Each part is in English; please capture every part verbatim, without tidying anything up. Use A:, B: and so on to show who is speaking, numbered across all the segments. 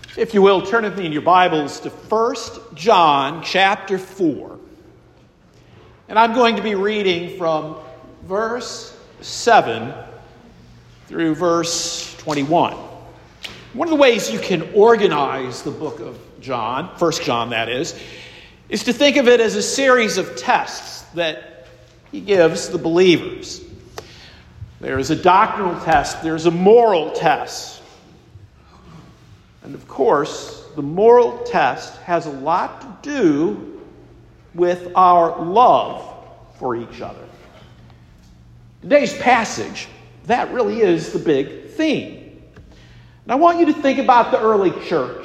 A: If you will, turn with me in your Bibles to First John chapter four. And I'm going to be reading from verse seven through verse twenty-one. One of the ways you can organize the book of John, First John that is, is to think of it as a series of tests that he gives the believers. There is a doctrinal test, there's a moral test. And of course, the moral test has a lot to do with our love for each other. Today's passage, that really is the big theme. And I want you to think about the early church.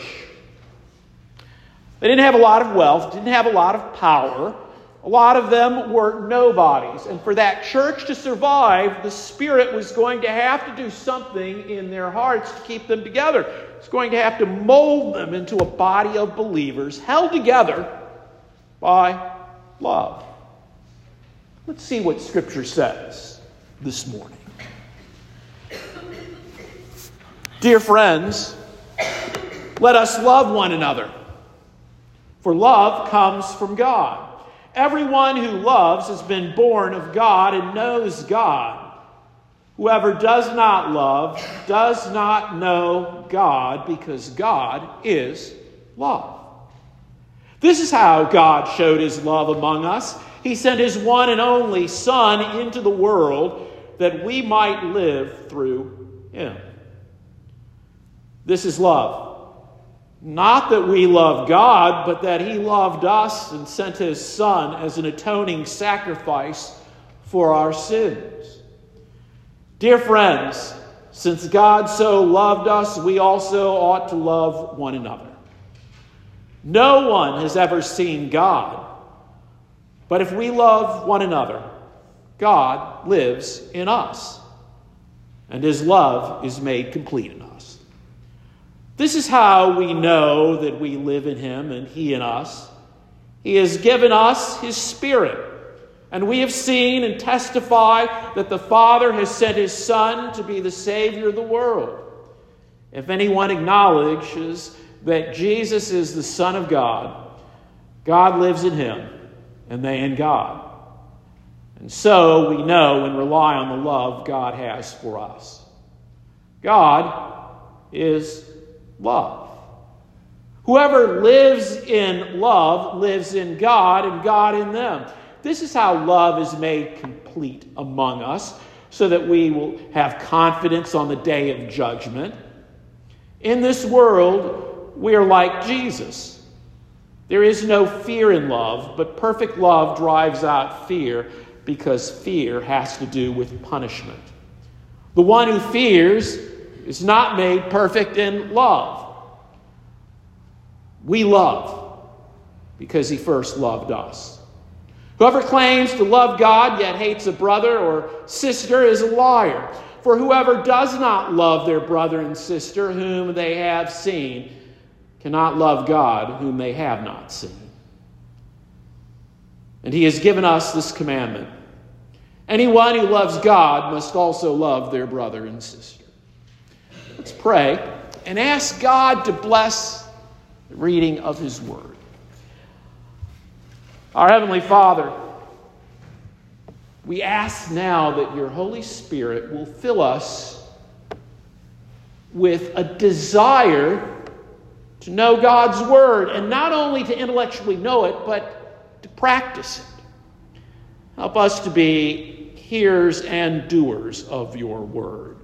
A: They didn't have a lot of wealth, didn't have a lot of power. A lot of them were nobodies. And for that church to survive, the Spirit was going to have to do something in their hearts to keep them together. It's going to have to mold them into a body of believers held together by love. Let's see what Scripture says this morning. Dear friends, let us love one another, for love comes from God. Everyone who loves has been born of God and knows God. Whoever does not love does not know God, because God is love. This is how God showed his love among us. He sent his one and only Son into the world that we might live through him. This is love. Not that we love God, but that he loved us and sent his Son as an atoning sacrifice for our sins. Dear friends, since God so loved us, we also ought to love one another. No one has ever seen God, but if we love one another, God lives in us, and his love is made complete in us. This is how we know that we live in him and he in us. He has given us his Spirit, and we have seen and testify that the Father has sent his Son to be the Savior of the world. If anyone acknowledges that Jesus is the Son of God, God lives in him, and they in God. And so we know and rely on the love God has for us. God is love. Whoever lives in love lives in God and God in them. This is how love is made complete among us, so that we will have confidence on the day of judgment. In this world, we are like Jesus. There is no fear in love, but perfect love drives out fear, because fear has to do with punishment. The one who fears is not made perfect in love. We love because he first loved us. Whoever claims to love God yet hates a brother or sister is a liar. For whoever does not love their brother and sister whom they have seen cannot love God whom they have not seen. And he has given us this commandment: anyone who loves God must also love their brother and sister. Let's pray and ask God to bless the reading of his word. Our Heavenly Father, we ask now that your Holy Spirit will fill us with a desire to know God's word, and not only to intellectually know it, but to practice it. Help us to be hearers and doers of your word.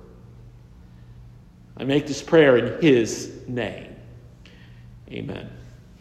A: I make this prayer in his name. Amen.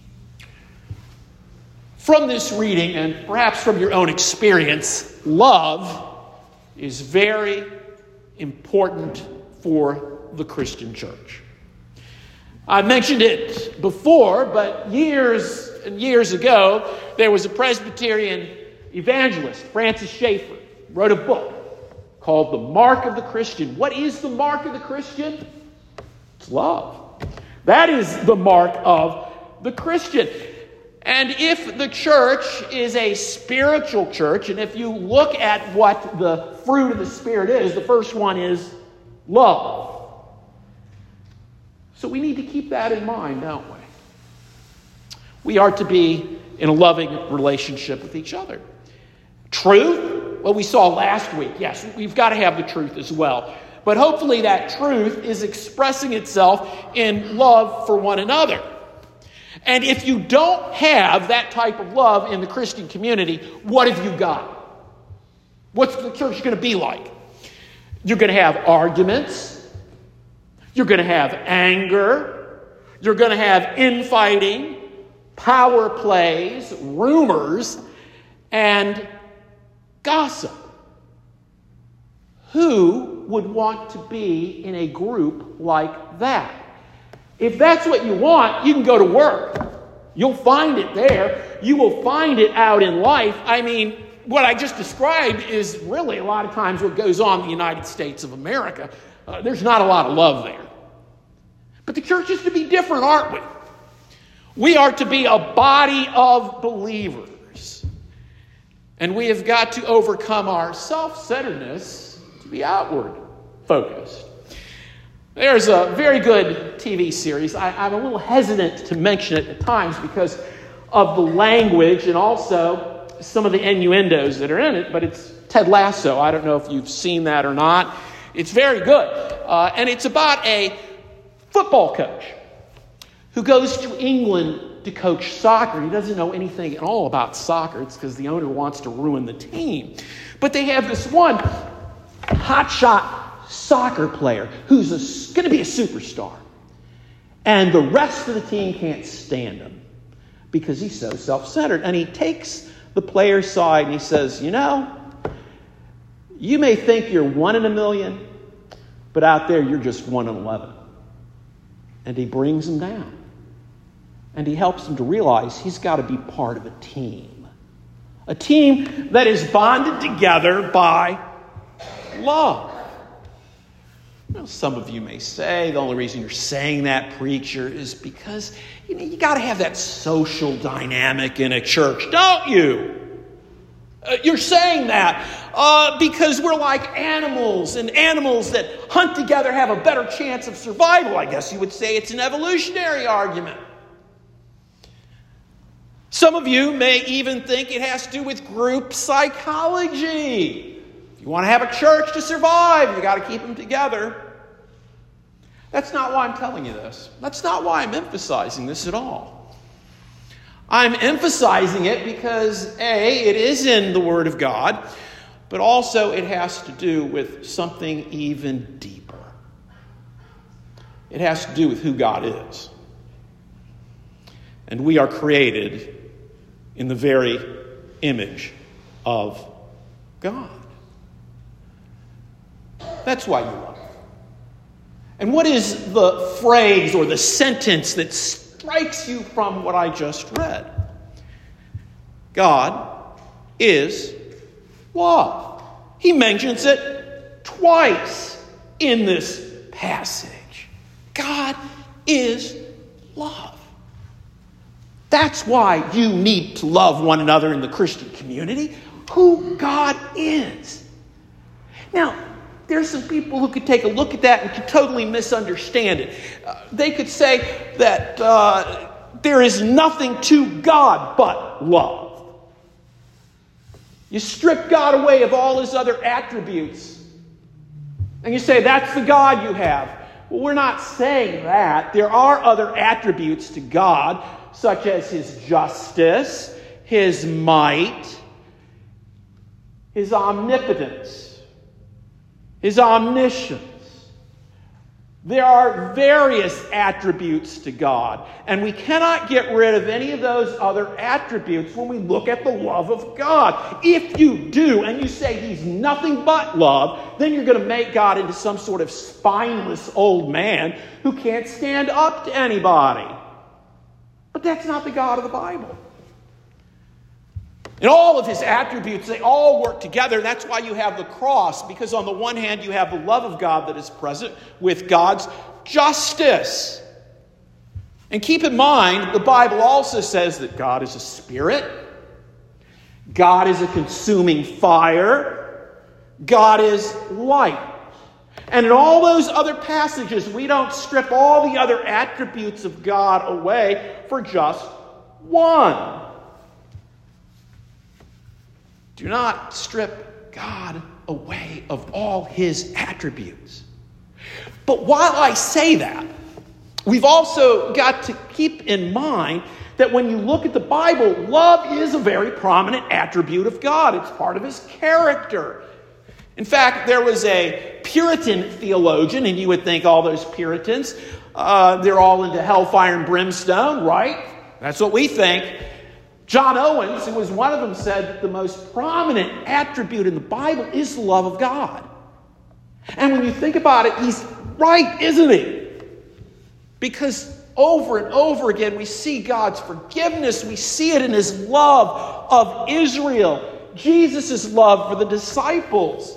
A: From this reading, and perhaps from your own experience, love is very important for the Christian church. I mentioned it before, but years and years ago, there was a Presbyterian evangelist, Francis Schaeffer, wrote a book called The Mark of the Christian. What is the mark of the Christian? It's love. That is the mark of the Christian. And if the church is a spiritual church, and if you look at what the fruit of the Spirit is, the first one is love. So we need to keep that in mind, don't we? We are to be in a loving relationship with each other. Truth? Well, we saw last week. Yes, we've got to have the truth as well. But hopefully that truth is expressing itself in love for one another. And if you don't have that type of love in the Christian community, what have you got? What's the church going to be like? You're going to have arguments. You're going to have anger. You're going to have infighting, power plays, rumors, and gossip. Who would want to be in a group like that? If that's what you want, you can go to work. You'll find it there. You will find it out in life. I mean, what I just described is really a lot of times what goes on in the United States of America. Uh, there's not a lot of love there. But the church is to be different, aren't we? We are to be a body of believers. And we have got to overcome our self-centeredness to be outward focused. There's a very good T V series. I, I'm a little hesitant to mention it at times because of the language and also some of the innuendos that are in it, but it's Ted Lasso. I don't know if you've seen that or not. It's very good. Uh, and it's about a football coach who goes to England to coach soccer. He doesn't know anything at all about soccer. It's because the owner wants to ruin the team. But they have this one hotshot soccer player who's going to be a superstar. And the rest of the team can't stand him because he's so self-centered. And he takes the player's side and he says, you know, you may think you're one in a million, but out there you're just one in eleven. And he brings him down. And he helps him to realize he's got to be part of a team. A team that is bonded together by love. Well, some of you may say the only reason you're saying that, preacher, is because you know you got to have that social dynamic in a church, don't you? Uh, you're saying that uh, because we're like animals, and animals that hunt together have a better chance of survival. I guess you would say it's an evolutionary argument. Some of you may even think it has to do with group psychology. If you want to have a church to survive, you got to keep them together. That's not why I'm telling you this. That's not why I'm emphasizing this at all. I'm emphasizing it because, A, it is in the Word of God, but also it has to do with something even deeper. It has to do with who God is. And we are created in the very image of God. That's why you love him. And what is the phrase or the sentence that strikes you from what I just read? God is love. He mentions it twice in this passage. God is love. That's why you need to love one another in the Christian community, who God is. Now, there's some people who could take a look at that and could totally misunderstand it. Uh, they could say that uh, there is nothing to God but love. You strip God away of all his other attributes, and you say, that's the God you have. Well, we're not saying that. There are other attributes to God, such as his justice, his might, his omnipotence, his omniscience. There are various attributes to God, and we cannot get rid of any of those other attributes when we look at the love of God. If you do, and you say he's nothing but love, then you're going to make God into some sort of spineless old man who can't stand up to anybody. But that's not the God of the Bible. And all of his attributes, they all work together. That's why you have the cross, because on the one hand, you have the love of God that is present with God's justice. And keep in mind, the Bible also says that God is a spirit. God is a consuming fire. God is light. And in all those other passages, we don't strip all the other attributes of God away for just one. Do not strip God away of all his attributes. But while I say that, we've also got to keep in mind that when you look at the Bible, love is a very prominent attribute of God. It's part of his character. In fact, there was a Puritan theologian, and you would think all those Puritans, uh, they're all into hellfire and brimstone, right? That's what we think. John Owens, who was one of them, said that the most prominent attribute in the Bible is the love of God. And when you think about it, he's right, isn't he? Because over and over again, we see God's forgiveness. We see it in his love of Israel, Jesus' love for the disciples.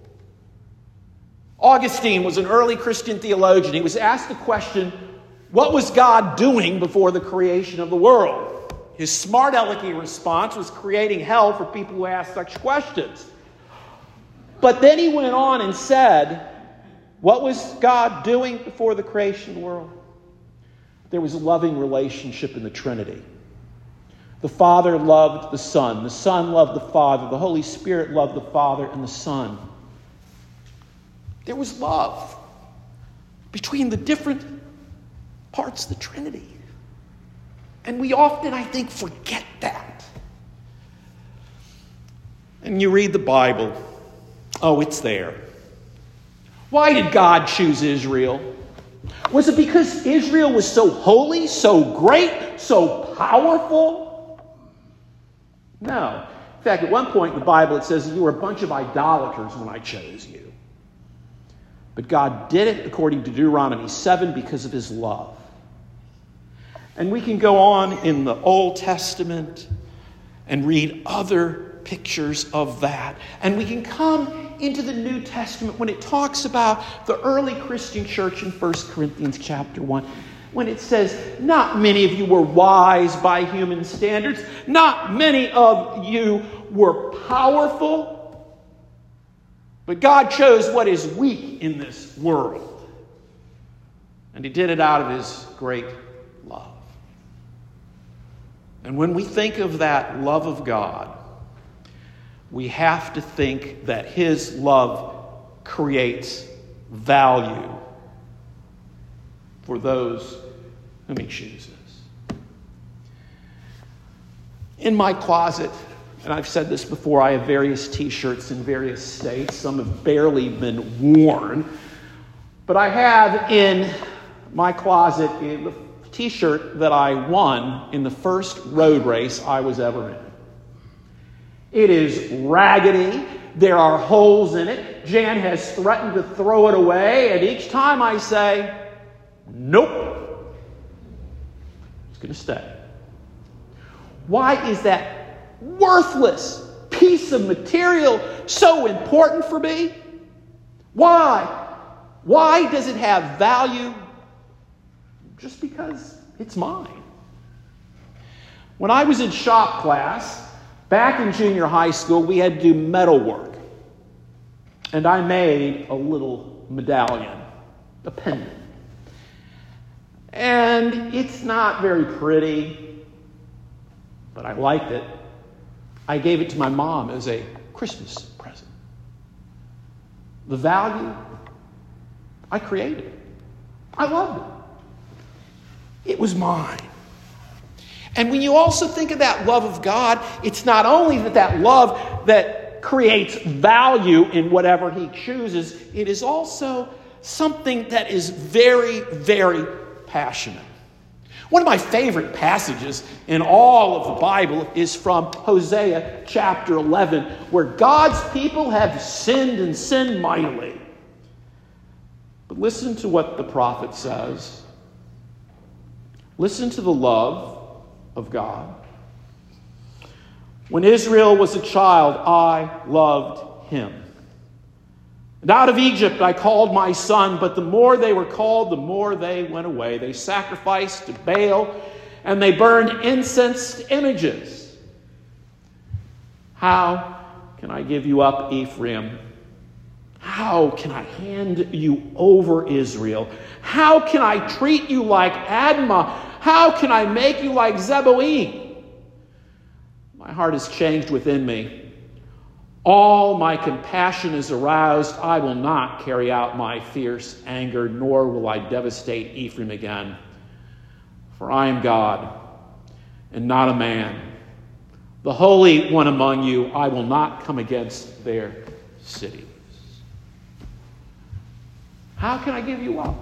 A: Augustine was an early Christian theologian. He was asked the question, what was God doing before the creation of the world? His smart alecky response was creating hell for people who asked such questions. But then he went on and said, what was God doing before the creation of the world? There was a loving relationship in the Trinity. The Father loved the Son. The Son loved the Father. The Holy Spirit loved the Father and the Son. There was love between the different parts of the Trinity. And we often, I think, forget that. And you read the Bible. Oh, it's there. Why did God choose Israel? Was it because Israel was so holy, so great, so powerful? No. In fact, at one point in the Bible it says you were a bunch of idolaters when I chose you. But God did it, according to Deuteronomy seven, because of his love. And we can go on in the Old Testament and read other pictures of that. And we can come into the New Testament when it talks about the early Christian church in First Corinthians chapter one. When it says, not many of you were wise by human standards. Not many of you were powerful. But God chose what is weak in this world. And he did it out of his great love. And when we think of that love of God, we have to think that his love creates value for those whom he chooses. In my closet, and I've said this before, I have various t-shirts in various states. Some have barely been worn. But I have in my closet the t-shirt that I won in the first road race I was ever in. It is raggedy. There are holes in it. Jan has threatened to throw it away. And each time I say, nope. It's going to stay. Why is that worthless piece of material so important for me? Why? Why does it have value? Just because it's mine. When I was in shop class, back in junior high school, we had to do metal work. And I made a little medallion, a pendant. And it's not very pretty, but I liked it. I gave it to my mom as a Christmas present. The value, I created it. I loved it. It was mine. And when you also think of that love of God, it's not only that that love that creates value in whatever he chooses, it is also something that is very, very passionate. One of my favorite passages in all of the Bible is from Hosea chapter eleven, where God's people have sinned and sinned mightily. But listen to what the prophet says. Listen to the love of God. When Israel was a child, I loved him. And out of Egypt I called my son, but the more they were called, the more they went away. They sacrificed to Baal, and they burned incense to images. How can I give you up, Ephraim? How can I hand you over, Israel? How can I treat you like Admah? How can I make you like Zeboim? My heart is changed within me. All my compassion is aroused. I will not carry out my fierce anger, nor will I devastate Ephraim again. For I am God, and not a man. The Holy One among you, I will not come against their cities. How can I give you up?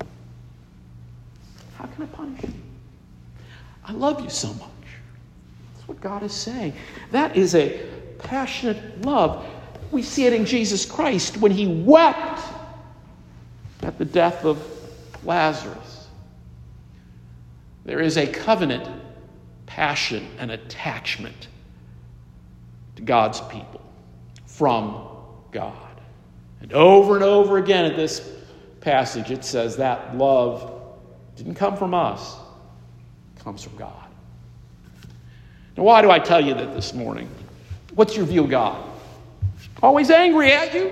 A: How can I punish you? I love you so much. That's what God is saying. That is a passionate love. We see it in Jesus Christ when he wept at the death of Lazarus. There is a covenant passion and attachment to God's people from God. And over and over again in this passage, it says that love didn't come from us. It comes from God. Now, why do I tell you that this morning? What's your view of God? Always angry at you?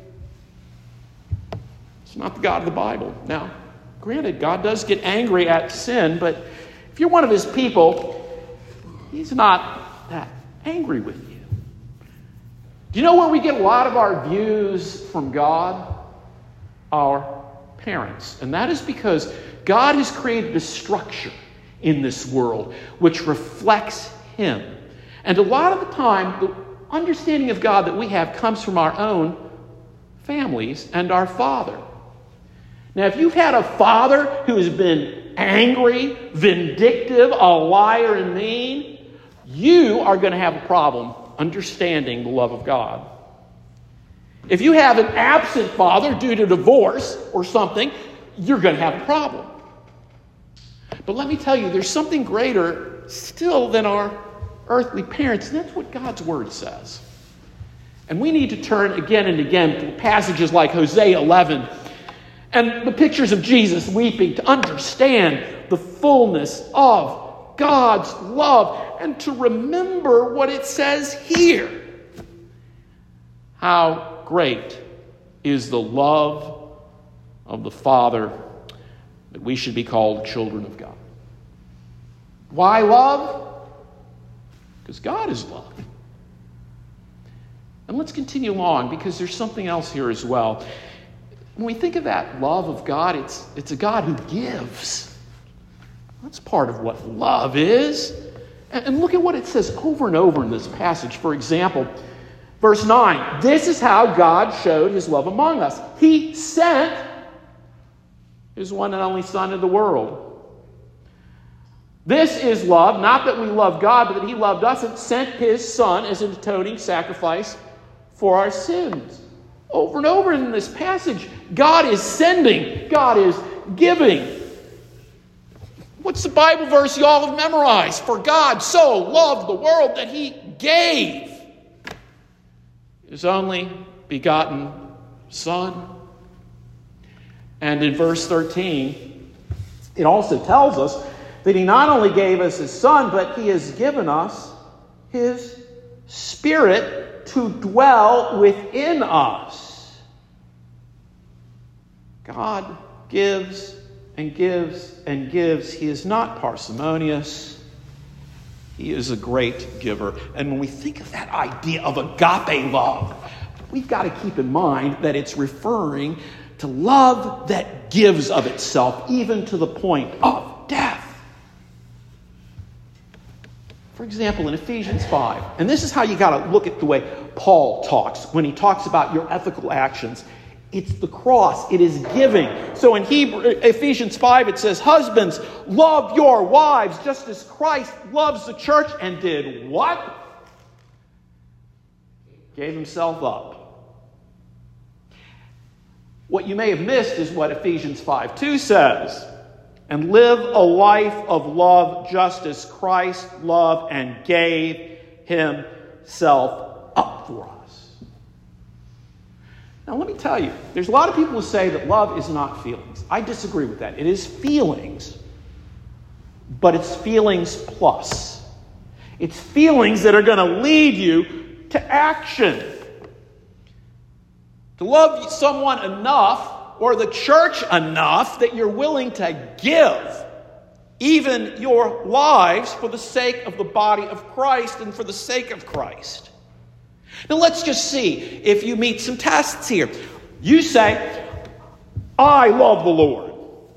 A: It's not the God of the Bible. Now, granted, God does get angry at sin, but if you're one of his people, he's not that angry with you. Do you know where we get a lot of our views from God? Our parents. And that is because God has created a structure in this world which reflects him. And a lot of the time, the understanding of God that we have comes from our own families and our father. Now, if you've had a father who has been angry, vindictive, a liar, and mean, you are going to have a problem understanding the love of God. If you have an absent father due to divorce or something, you're going to have a problem. But let me tell you, there's something greater still than our earthly parents, and that's what God's word says. And we need to turn again and again to passages like Hosea eleven and the pictures of Jesus weeping to understand the fullness of God's love and to remember what it says here. How great is the love of the Father that we should be called children of God. Why love? Because God is love. And let's continue on because there's something else here as well. When we think of that love of God, it's, it's a God who gives. That's part of what love is. And, and look at what it says over and over in this passage. For example, verse nine, this is how God showed his love among us. He sent his one and only Son into the world. This is love, not that we love God, but that he loved us and sent his Son as an atoning sacrifice for our sins. Over and over in this passage, God is sending, God is giving. What's the Bible verse you all have memorized? For God so loved the world that he gave his only begotten Son. And in verse thirteen, it also tells us that he not only gave us his Son, but he has given us his Spirit to dwell within us. God gives and gives and gives. He is not parsimonious. He is a great giver. And when we think of that idea of agape love, we've got to keep in mind that it's referring to love that gives of itself, even to the point of death. For example, in Ephesians five, and this is how you got to look at the way Paul talks when he talks about your ethical actions. It's the cross. It is giving. So in Hebrew, Ephesians five, it says, husbands, love your wives just as Christ loves the church and did what? Gave himself up. What you may have missed is what Ephesians five two says. And live a life of love just as Christ loved and gave himself up for us. Now let me tell you, there's a lot of people who say that love is not feelings. I disagree with that. It is feelings, but it's feelings plus. It's feelings that are going to lead you to action. To love someone enough, or the church enough, that you're willing to give even your lives for the sake of the body of Christ and for the sake of Christ. Now let's just see if you meet some tests here. You say, I love the Lord.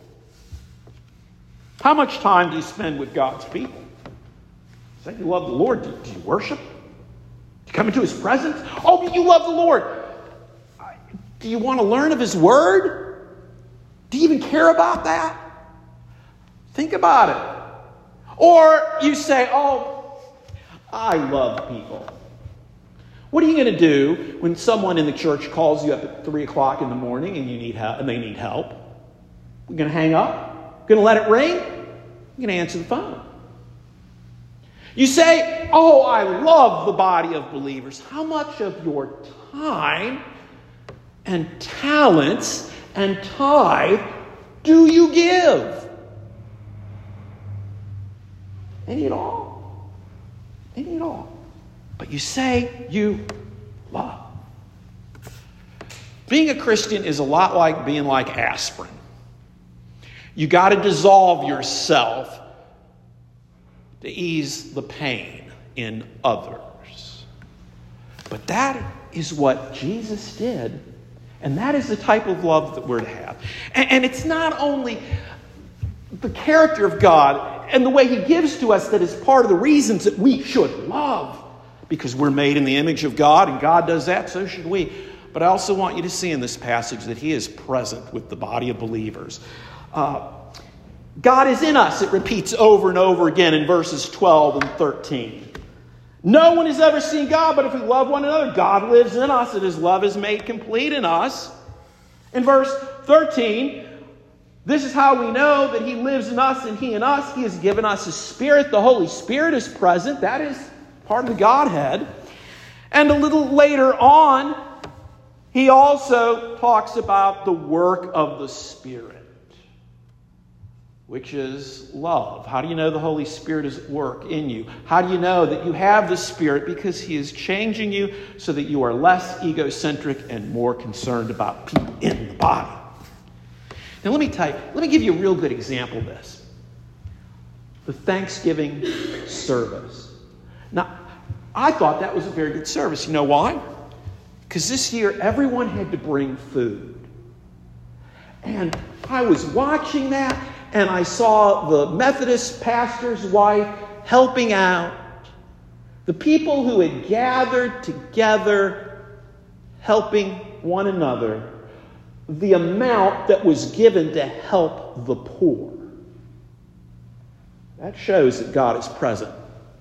A: How much time do you spend with God's people? Say you love the Lord. Do, do you worship? Do you come into His presence? Oh, but you love the Lord. Do you want to learn of His Word? Do you even care about that? Think about it. Or you say, oh, I love people. What are you going to do when someone in the church calls you up at three o'clock in the morning and you need help, and they need help? You're going to hang up? Going to let it ring? You're going to answer the phone. You say, oh, I love the body of believers. How much of your time and talents and tithe do you give? Any at all. Any at all. But you say you love. Being a Christian is a lot like being like aspirin. You got to dissolve yourself to ease the pain in others. But that is what Jesus did. And that is the type of love that we're to have. And, and it's not only the character of God and the way He gives to us that is part of the reasons that we should love. Because we're made in the image of God, and God does that, so should we. But I also want you to see in this passage that He is present with the body of believers. Uh, God is in us, it repeats over and over again in verses twelve and thirteen. No one has ever seen God, but if we love one another, God lives in us, and His love is made complete in us. In verse thirteen, this is how we know that He lives in us and He in us. He has given us His Spirit. The Holy Spirit is present. That is part of the Godhead. And a little later on, he also talks about the work of the Spirit, which is love. How do you know the Holy Spirit is at work in you? How do you know that you have the Spirit? Because He is changing you so that you are less egocentric and more concerned about people in the body. Now let me tell you, let me give you a real good example of this. The Thanksgiving service. Now, I thought that was a very good service. You know why? Because this year, everyone had to bring food. And I was watching that, and I saw the Methodist pastor's wife helping out. The people who had gathered together, helping one another. The amount that was given to help the poor. That shows that God is present.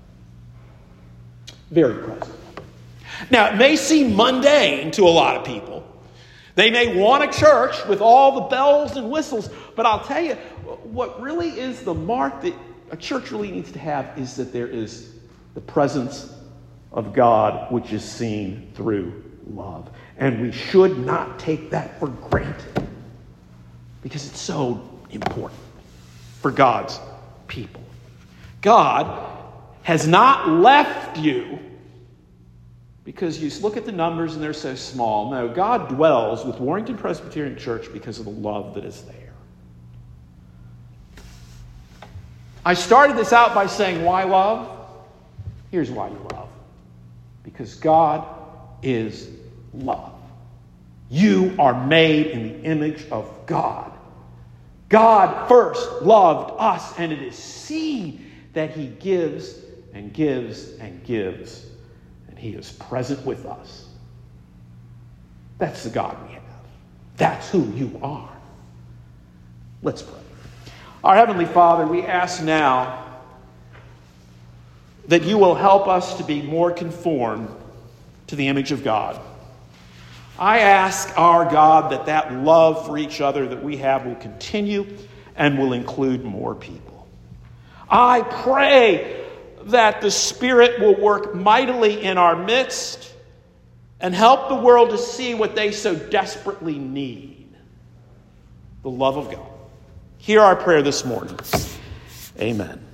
A: Very present. Now, it may seem mundane to a lot of people. They may want a church with all the bells and whistles, but I'll tell you, what really is the mark that a church really needs to have is that there is the presence of God, which is seen through love. And we should not take that for granted, because it's so important for God's people. God has not left you because you look at the numbers and they're so small. No, God dwells with Warrington Presbyterian Church because of the love that is there. I started this out by saying, why love? Here's why you love. Because God is love. You are made in the image of God. God first loved us, and it is seen that He gives and gives and gives, and He is present with us. That's the God we have. That's who you are. Let's pray. Our Heavenly Father, we ask now that you will help us to be more conformed to the image of God. I ask our God that that love for each other that we have will continue and will include more people. I pray that the Spirit will work mightily in our midst and help the world to see what they so desperately need: the love of God. Hear our prayer this morning. Amen.